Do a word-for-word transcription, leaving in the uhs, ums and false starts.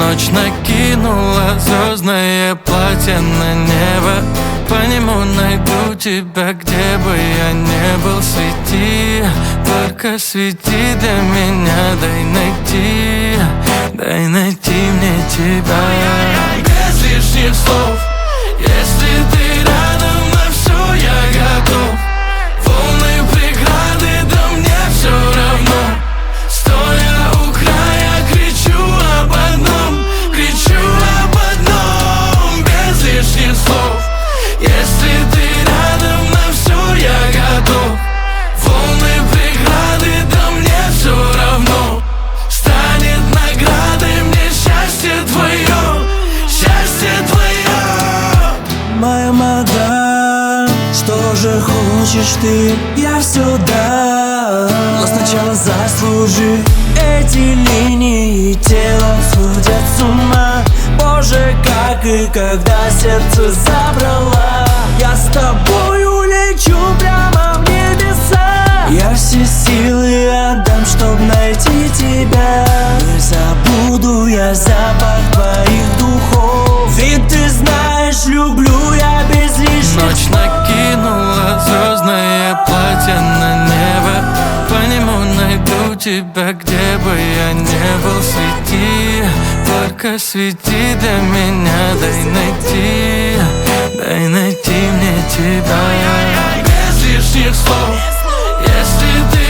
Ночь накинула звездное платье на небо. По нему найду тебя, где бы я не был. Свети, только свети для меня. Дай найти, дай найти мне тебя. Без лишних слов, если ты рядом, на все я готов. Волны, преграды, да мне все равно. Стоя у края, кричу об одном, кричу об одном. Без лишних слов, если ты рядом, на все я готов. Волны, преграды, да мне все равно. Станет наградой мне счастье твое, счастье твое. Моя мадам, что же хочешь ты? Я все дам, но сначала заслужи. Эти линии тела сводят с ума. Боже, как и когда сердце забрала. Я с тобою лечу прямо в небеса. Я все силы отдам, чтоб найти тебя. Не забуду я запах твоих духов. Ведь ты знаешь, люблю я без лишних Ночь слов. накинула звездное платье на небо. По нему найду тебя, где бы я не был. Свети, только свети для меня. Дай найти, дай найти мне тебя. Без лишних слов, если ты